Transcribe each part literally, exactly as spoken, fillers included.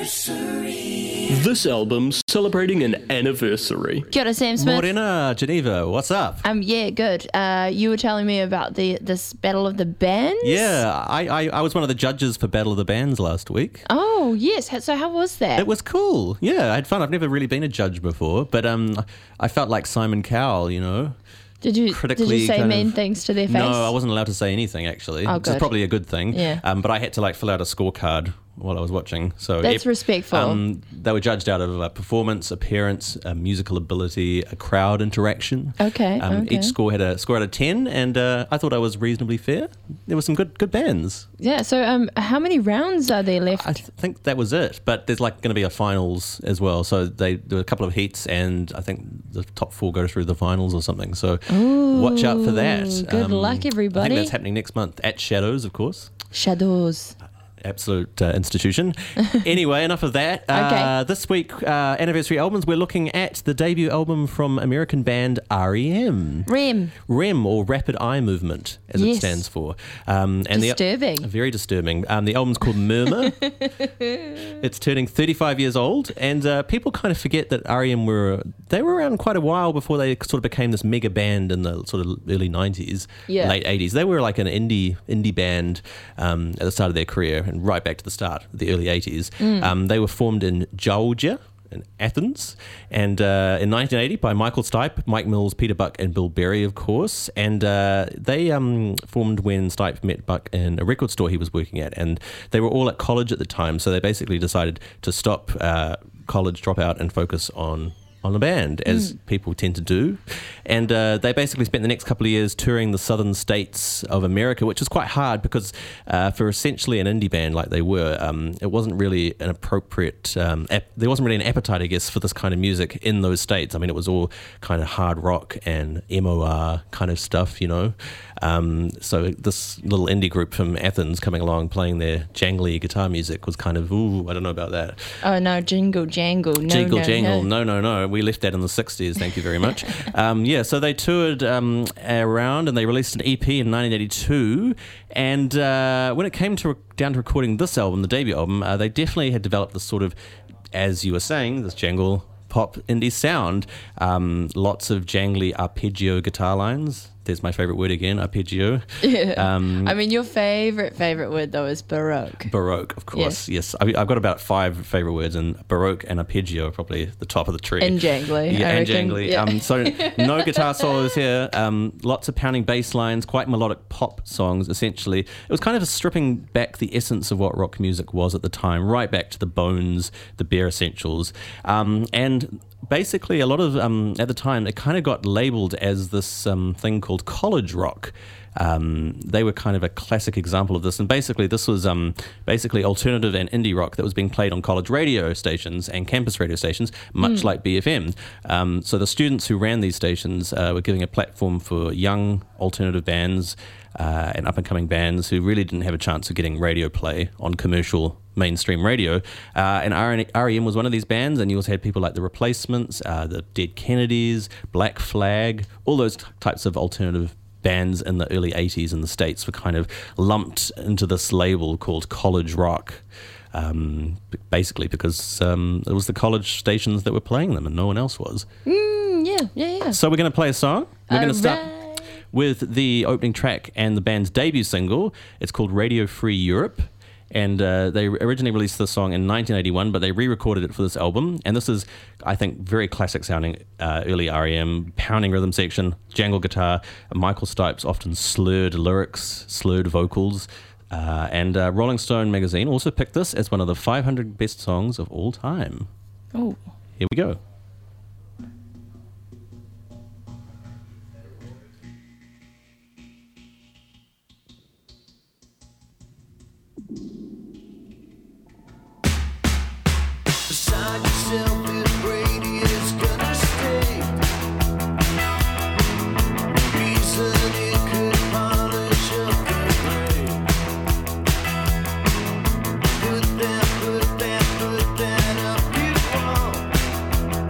This album's celebrating an anniversary. Kia ora, Sam Smith. Morena, Geneva, what's up? Um, yeah, good. Uh, you were telling me about the this Battle of the Bands? Yeah, I, I, I was one of the judges for Battle of the Bands last week. Oh, yes. So how was that? It was cool. Yeah, I had fun. I've never really been a judge before, but um, I felt like Simon Cowell, you know. Did you did you say mean of, things to their face? No, I wasn't allowed to say anything, actually. Oh, Which is probably a good thing. Yeah. Um, but I had to like fill out a scorecard while I was watching. So That's if, respectful. Um, they were judged out of uh, performance, appearance, uh, musical ability, a crowd interaction. Okay, um, okay. Each score had a score out of ten, and uh, I thought I was reasonably fair. There were some good good bands. Yeah, so um, how many rounds are there left? I th- think that was it, but there's like going to be a finals as well. So they do a couple of heats, and I think the top four go through the finals or something. So Ooh, watch out for that. Good Um, luck, everybody. I think that's happening next month at Shadows, of course. Shadows. Absolute uh, institution. Anyway, enough of that. Uh, Okay. This week, uh, anniversary albums, we're looking at the debut album from American band R E M. R E M. R E M, or Rapid Eye Movement, as Yes. it stands for. Um, and Disturbing. The, very disturbing. Um, the album's called Murmur. It's turning thirty-five years old, and uh, people kind of forget that R E M were they were around quite a while before they sort of became this mega band in the sort of early nineties, Yeah. late eighties. They were like an indie indie band um, at the start of their career, and right back to the start, the early eighties. Mm. Um, they were formed in Georgia, in Athens, and uh, in nineteen eighty by Michael Stipe, Mike Mills, Peter Buck, and Bill Berry, of course. And uh, they um, formed when Stipe met Buck in a record store he was working at, and they were all at college at the time, so they basically decided to stop uh, college, drop out, and focus on on the band, as mm. people tend to do. And uh, they basically spent the next couple of years touring the southern states of America, which was quite hard because uh, for essentially an indie band like they were, um, it wasn't really an appropriate, um, ap- there wasn't really an appetite, I guess, for this kind of music in those states. I mean, it was all kind of hard rock and M O R kind of stuff, you know. Um, so this little indie group from Athens coming along playing their jangly guitar music was kind of, ooh, I don't know about that. Oh, no, jingle, jangle. No, Jingle, no, jangle. no. No, no, no. We left that in the sixties. Thank you very much. um, yeah, so they toured um, around and they released an E P in nineteen eighty-two. And uh, when it came to re- down to recording this album, the debut album, uh, they definitely had developed this sort of, as you were saying, this jangle pop indie sound. Um, lots of jangly arpeggio guitar lines. There's my favorite word again, arpeggio. Yeah. Um, I mean, your favorite, favorite word, though, is Baroque. Baroque, of course, yes. yes. I, I've got about five favorite words, and Baroque and arpeggio are probably the top of the tree. And jangly. Yeah, I and reckon. jangly. Yeah. Um, so no guitar solos here, um, lots of pounding bass lines, quite melodic pop songs, essentially. It was kind of stripping back the essence of what rock music was at the time, right back to the bones, the bare essentials. Um, and basically, a lot of, um, at the time, it kind of got labelled as this um, thing called college rock. Um, they were kind of a classic example of this, and basically this was um, basically alternative and indie rock that was being played on college radio stations and campus radio stations, much mm. like B F M. Um, so the students who ran these stations uh, were giving a platform for young alternative bands uh, and up-and-coming bands who really didn't have a chance of getting radio play on commercial mainstream radio. Uh, and R E M was one of these bands, and you also had people like The Replacements, uh, the Dead Kennedys, Black Flag, all those t- types of alternative bands in the early eighties in the States were kind of lumped into this label called college rock, um, basically because um, it was the college stations that were playing them and no one else was. Mm, yeah, yeah, yeah. So we're going to play a song. We're going to start Alright. with the opening track and the band's debut single. It's called Radio Free Europe. And uh, they originally released this song in nineteen eighty-one, but they re-recorded it for this album. And this is, I think, very classic sounding uh, early R E M, pounding rhythm section, jangle guitar, Michael Stipe's often slurred lyrics, slurred vocals. Uh, and uh, Rolling Stone magazine also picked this as one of the five hundred best songs of all time. Oh. Here we go. Beside yourself, this radius gonna stay. Reason it could polish up the gray. Put that, put that, put that up your wall.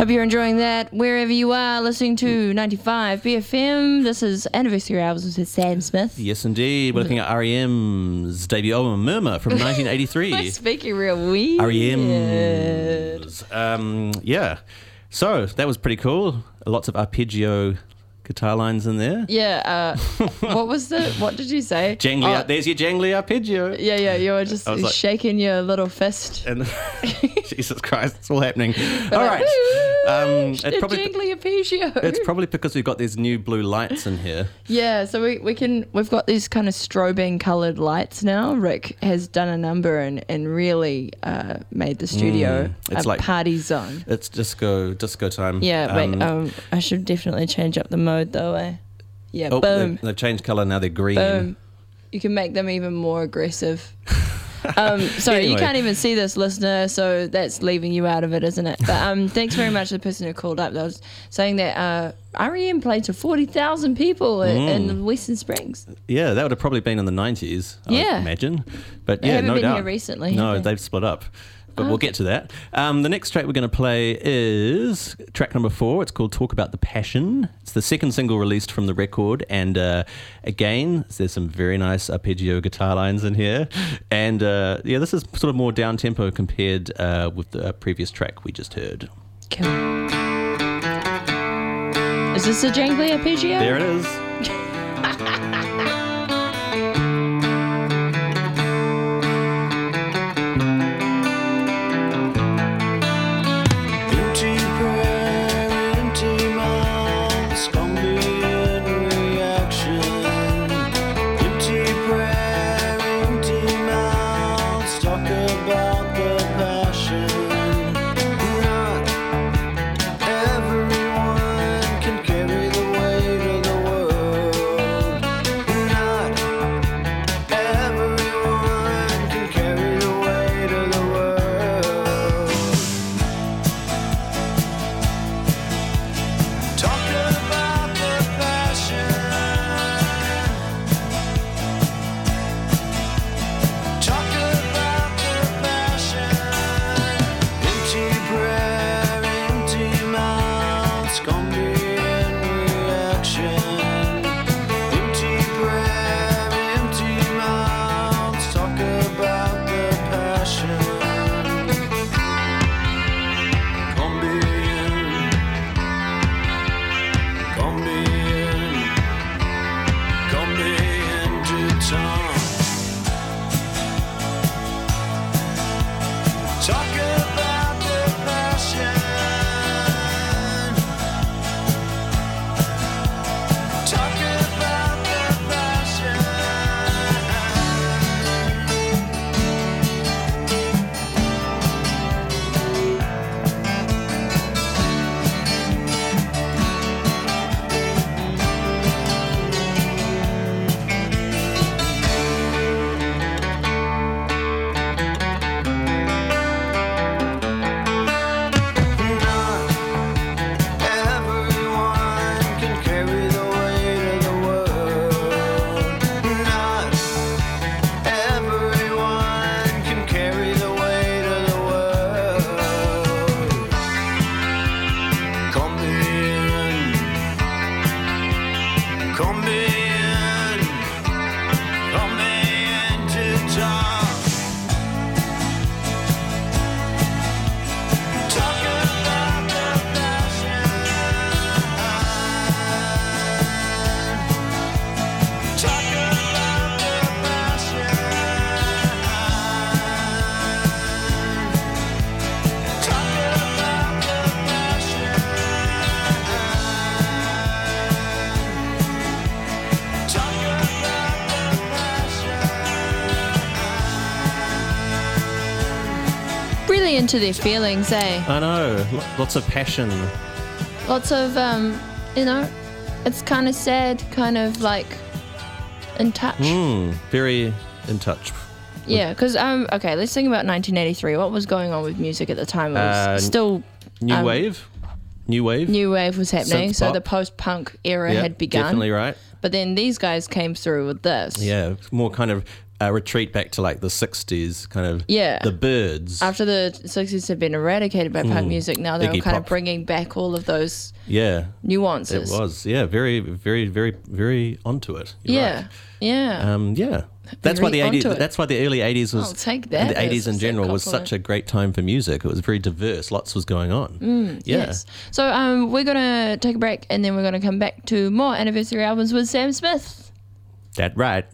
Hope you're enjoying that wherever you are listening to ninety-five B F M. This is Anniversary Albums with Sam Smith. Yes, indeed. We're looking at R E M's debut album, Murmur, from nineteen Am I eighty-three. speaking real weird? R E M's. Um, yeah. So that was pretty cool. Lots of arpeggio guitar lines in there. Yeah. Uh, what was the? What did you say? Jangly, Oh, there's your jangly arpeggio. Yeah, yeah. You were just I was like- shaking your little fist. And Jesus Christ, it's all happening. All right. Um, it's it's probably jangly arpeggio. it's probably because we've got these new blue lights in here. Yeah, so we, we can we've got these kind of strobing coloured lights now. Rick has done a number and, and really uh, made the studio Mm, it's a like- party zone. It's disco disco time. Yeah, Um, wait, um, I should definitely change up the mode though, eh? Yeah, oh, boom, They've, they've changed colour now. They're green. boom. You can make them even more aggressive. Um, sorry, you Anyway. can't even see this, listener, so that's leaving you out of it, isn't it? But um, thanks very much to the person who called up. That was saying that uh, R E M played to forty thousand people in, Mm. in Western Springs. Yeah, that would have probably been in the nineties, I Yeah. would imagine. But They yeah, haven't no been doubt. here recently, No, have they? they've split up. But we'll Okay. get to that. Um, the next track we're going to play is track number four. It's called Talk About the Passion. It's the second single released from the record. And uh, again, there's some very nice arpeggio guitar lines in here. And uh, yeah, this is sort of more down-tempo compared uh, with the previous track we just heard. Cool. Is this a jangly arpeggio? There it is. Empty prayer, empty mouths, Colombian reaction. Empty prayer, empty mouths, talk about the passion. Not everyone can carry the weight of the world. Not everyone can carry the weight of the world. Talk about the passion. Talk about the passion. Empty prayer, empty mouths, Colombian reaction. Empty prayer, empty mouths, talk about the passion. Colombian. Come in, come into town. Talk about the passion. Talk about the passion. Not everyone can carry the weight of the world. Not everyone can carry the weight of the world. Come in, come in, come in to talk. Talk about the passion. Talk about the passion. Talk about the passion. Talk about the passion. Really into their feelings, eh? I know. lo- Lots of passion. Lots of, um, you know, it's kind of sad, kind of like in touch. Mm, very in touch. Yeah, because, um, okay, let's think about nineteen eighty-three. What was going on with music at the time? It was Uh, still New Um, wave? New wave? new wave was happening, Synth so pop. the post-punk era Yeah, had begun. Definitely right. But then these guys came through with this. Yeah, more kind of a retreat back to like the sixties, kind of. Yeah. The Byrds. After the sixties had been eradicated by punk music, now they're Iggy kind Pop. of bringing back all of those yeah. nuances. It was, yeah, very, very, very, very onto it. You're Yeah, right. yeah. Um, yeah. That's why Very the eighties. onto it. That's why the early eighties was. I'll take that and the eighties as in a general was compliment. such a great time for music. It was very diverse. Lots was going on. Mm, yeah. Yes. So um, we're gonna take a break, and then we're gonna come back to more anniversary albums with Sam Smith. That right.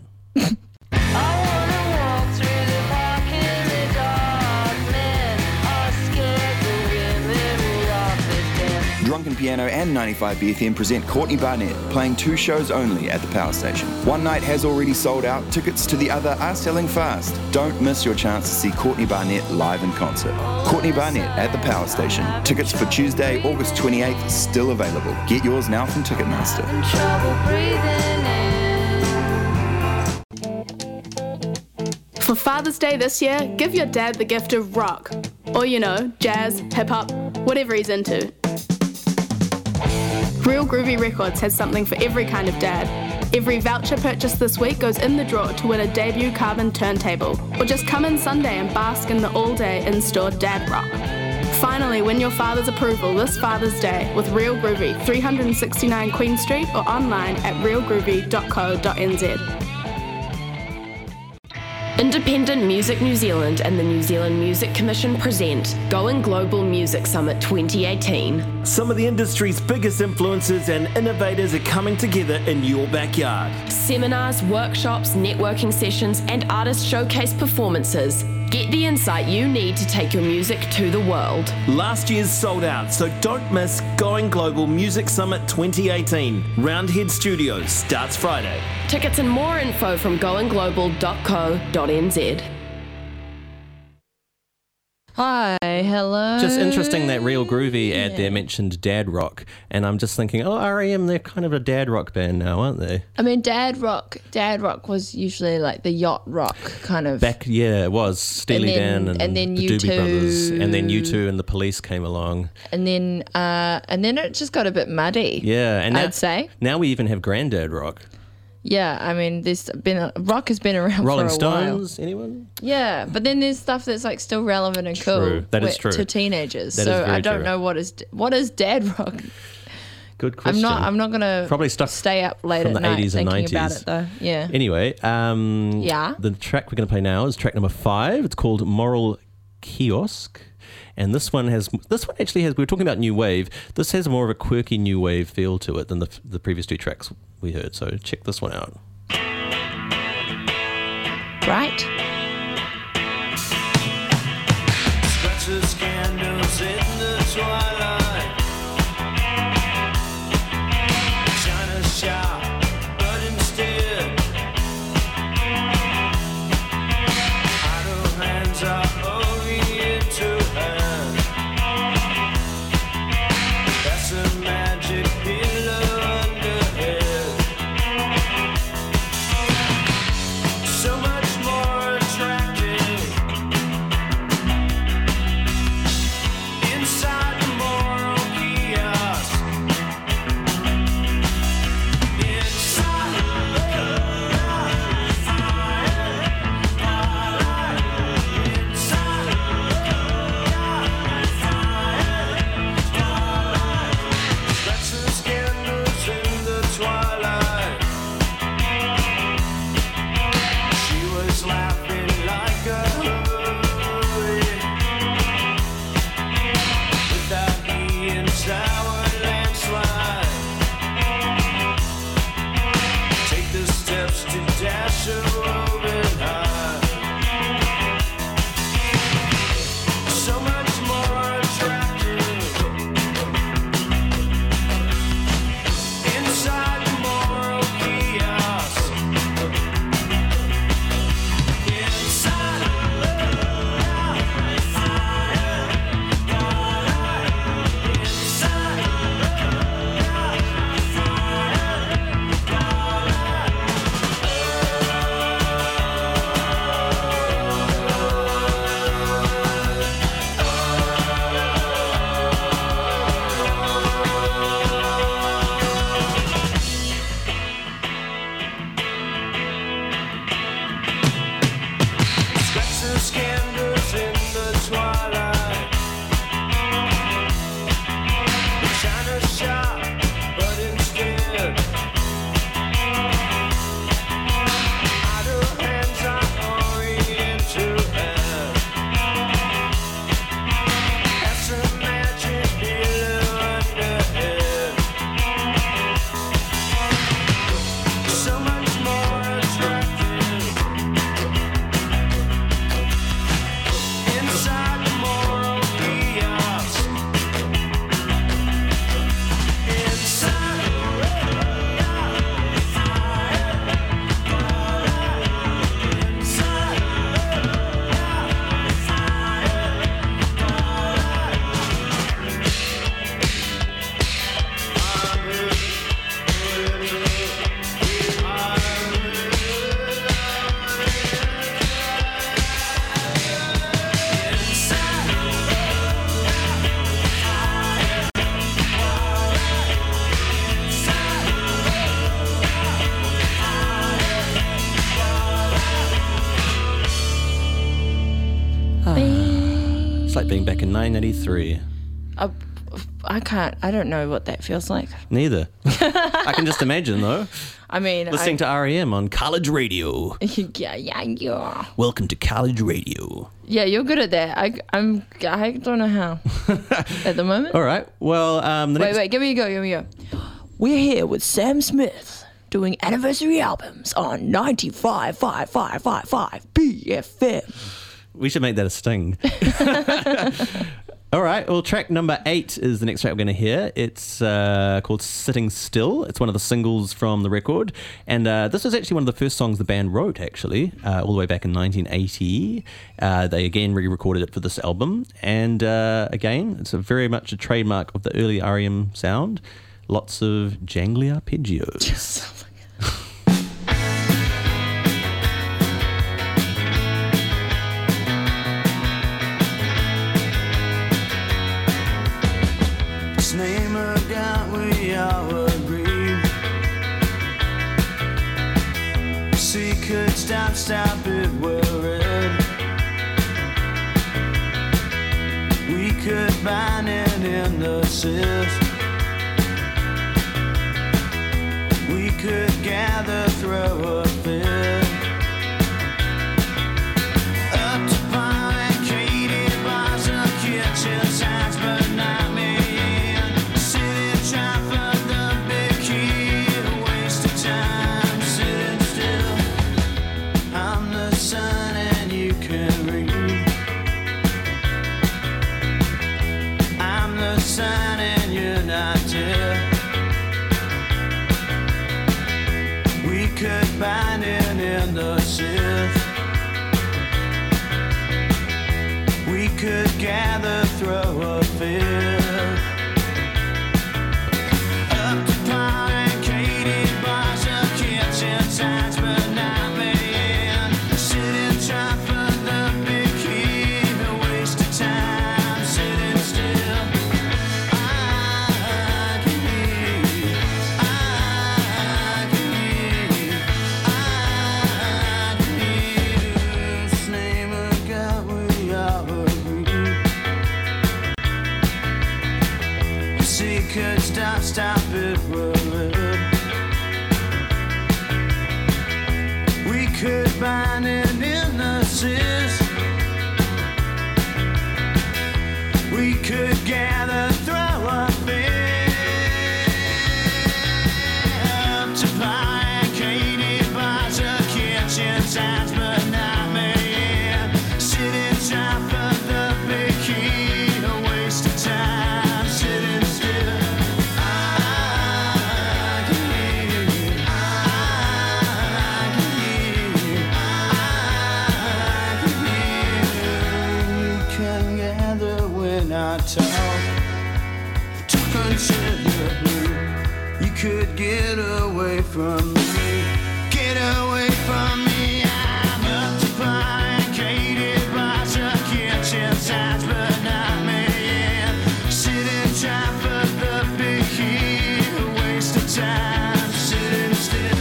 Drunken Piano and ninety-five B F M present Courtney Barnett, playing two shows only at the Power Station. One night has already sold out, tickets to the other are selling fast. Don't miss your chance to see Courtney Barnett live in concert. Courtney Barnett at the Power Station. Tickets for Tuesday, August twenty-eighth, still available. Get yours now from Ticketmaster. For Father's Day this year, give your dad the gift of rock. Or, you know, jazz, hip-hop, whatever he's into. Real Groovy Records has something for every kind of dad. Every voucher purchase this week goes in the draw to win a debut carbon turntable. Or just come in Sunday and bask in the all-day in-store dad rock. Finally, win your father's approval this Father's Day with Real Groovy, three sixty-nine Queen Street, or online at real groovy dot co dot n z. Independent Music New Zealand and the New Zealand Music Commission present Going Global Music Summit twenty eighteen. Some of the industry's biggest influencers and innovators are coming together in your backyard. Seminars, workshops, networking sessions, and artist showcase performances. Get the insight you need to take your music to the world. Last year's sold out, so don't miss Going Global Music Summit twenty eighteen. Roundhead Studios starts Friday. Tickets and more info from going global dot co dot n z. Hi, hello. Just interesting that Real Groovy ad there mentioned dad rock, and I'm just thinking, oh, R E M, they're kind of a dad rock band now, aren't they? I mean, dad rock. Dad rock was usually like the yacht rock kind of. Back, yeah, it was Steely And then- Dan and, and then the U two. Doobie Brothers, and then U two and the Police came along. and then, uh, and then it just got a bit muddy. Yeah, and now, I'd say. now we even have granddad rock. Yeah, I mean, there's been a, rock has been around Rolling for a Stones, anyone? while. Yeah, but then there's stuff that's like still relevant and cool. True, that is with- true. to teenagers. That is so very I don't true. know what is what is dad rock. Good question. I'm not. I'm not gonna Probably stuff stay up late from at the night eighties and thinking about nineties. it though. Yeah. Anyway, um, Yeah. the track we're going to play now is track number five. It's called Moral Kiosk. And this one has, this one actually has, we were talking about new wave. This has more of a quirky new wave feel to it than the, the previous two tracks we heard. So check this one out. Right. Scratches candles in the twilight. Shine a shout, but instead idle hands are orient to hand. That's a magic pillow underhead. So much more It's like being back in nineteen eighty-three. I, I can't. I don't know what that feels like. Neither. I can just imagine, though. I mean, Listening I, to R E M on college radio. yeah, yeah, yeah. Welcome to college radio. Yeah, you're good at that. I, I'm. I don't know how. At the moment. All right. Well, um, the Wait, next... wait. Give me a go. Give me a go. We're here with Sam Smith doing anniversary albums on ninety-five point five five five five B F M. We should make that a sting. All right. Well, track number eight is the next track we're going to hear. It's uh, called Sitting Still. It's one of the singles from the record. And uh, this was actually one of the first songs the band wrote, actually, uh, all the way back in nineteen eighty. Uh, they again re-recorded it for this album. And uh, again, it's a very much a trademark of the early R E M sound. Lots of jangly arpeggios. Name of God, we all agree. See, could stop, stop it, worried. We could find it in the sieve. We could gather, throw a fit. Up to fine, Katie, bars, or kitchen signs, but not me. Sun and you're not dead. We could find it in the sieve. We could gather, throw a fit. Up to pine, Katie, bars, or kitchen signs, but not me. Sitting trying for the big key, a waste of time, sitting still. Could stop, stop it, worried. We could find it in the sis. We could gather, throw a fit. Up to pine, Katie, bars, or kitchen signs, but not me. Sitting trying for the big key, a waste of time, sitting still. Talk, talk until you're blue. You could get away from me, get away from me. I'm up to pine, Katie, bars, or kitchen signs, but not me. Sitting trying for the big key, a waste of time, sitting still.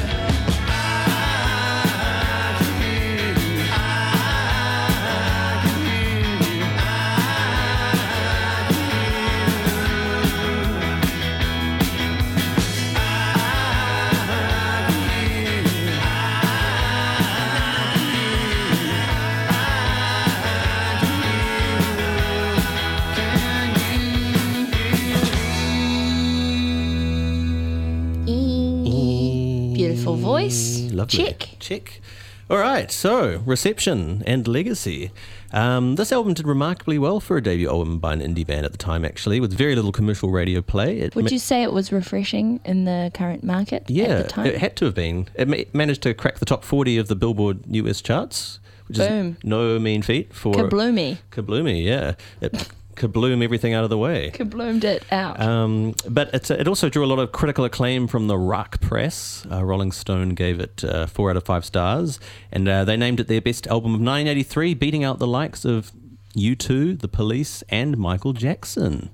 Beautiful voice. Lovely. Check. Check. All right, so reception and legacy. Um, this album did remarkably well for a debut album by an indie band at the time, actually, with very little commercial radio play. It Would ma- you say it was refreshing in the current market yeah, at the time? it had to have been. It ma- managed to crack the top forty of the Billboard U S charts, which Boom. is no mean feat for... Kabloomy. Kabloomy, yeah. It kabloom everything out of the way. Kabloomed it out. Um, but it's, it also drew a lot of critical acclaim from the rock press. Uh, Rolling Stone gave it uh, four out of five stars, and uh, they named it their best album of nineteen eighty-three, beating out the likes of U two, The Police, and Michael Jackson.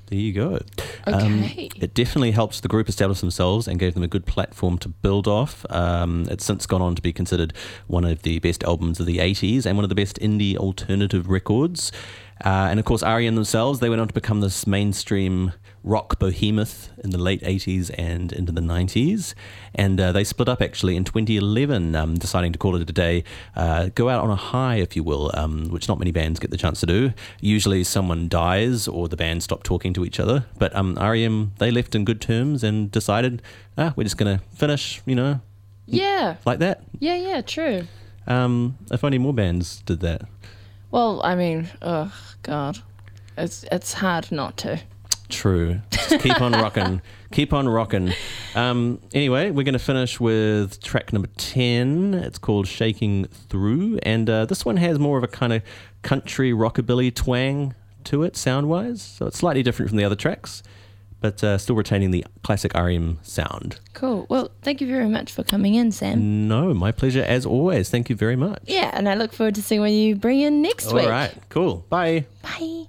There you go. Okay. Um, it definitely helped the group establish themselves and gave them a good platform to build off. Um, it's since gone on to be considered one of the best albums of the eighties and one of the best indie alternative records. Uh, and of course, R E M themselves, they went on to become this mainstream rock behemoth in the late eighties and into the nineties. And uh, they split up actually in twenty eleven, um, deciding to call it a day, uh, go out on a high, if you will, um, which not many bands get the chance to do. Usually someone dies or the band stop talking to each other. But um, R E M, they left in good terms and decided, ah, we're just going to finish, you know, Yeah. like that. Yeah, yeah, true. Um, if only more bands did that. Well, I mean, oh, God. It's, it's hard not to. True. Just keep on rocking. Keep on rocking. Um, anyway, we're going to finish with track number ten. It's called Shaking Through. And uh, this one has more of a kind of country rockabilly twang to it, sound-wise. So it's slightly different from the other tracks, but uh, still retaining the classic R E M sound. Cool. Well, thank you very much for coming in, Sam. No, my pleasure as always. Thank you very much. Yeah, and I look forward to seeing what you bring in next All week. right. Cool. Bye. Bye.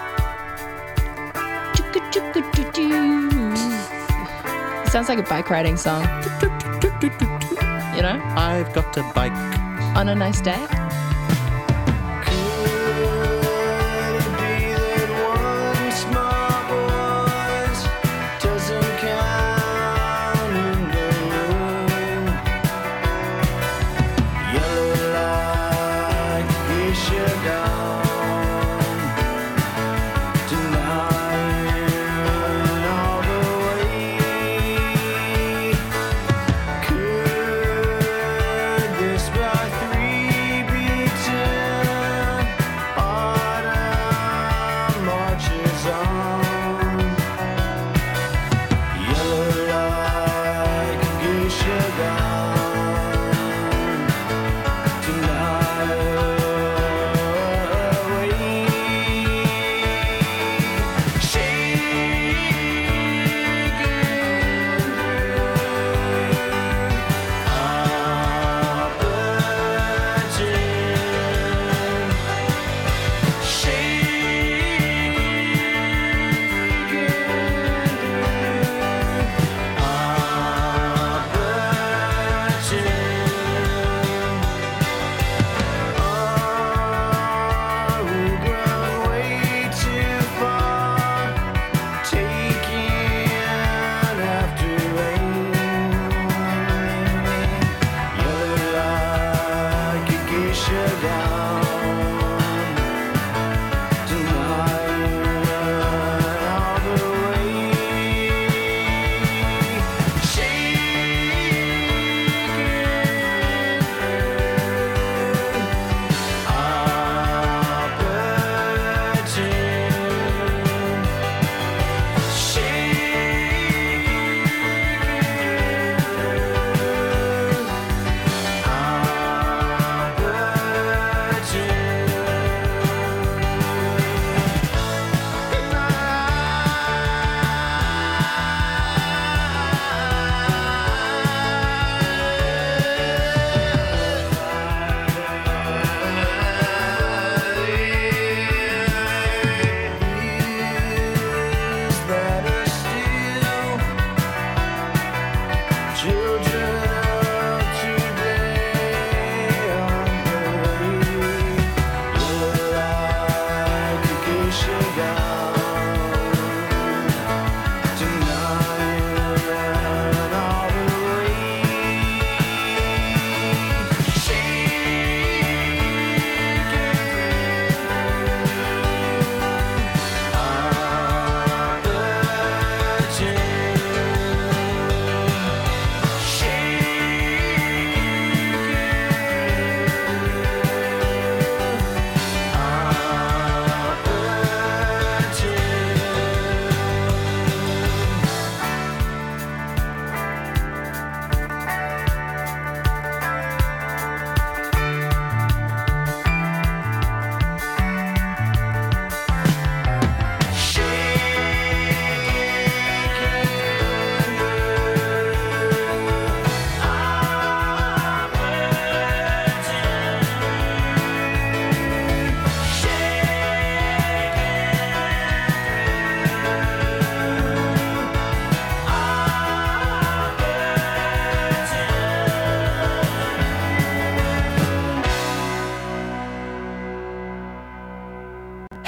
Choo-choo-choo-choo-choo. Sounds like a bike riding song. You know? I've got a bike. On a nice day. Could this by three be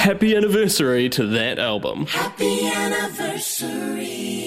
Happy anniversary to that album. Happy anniversary.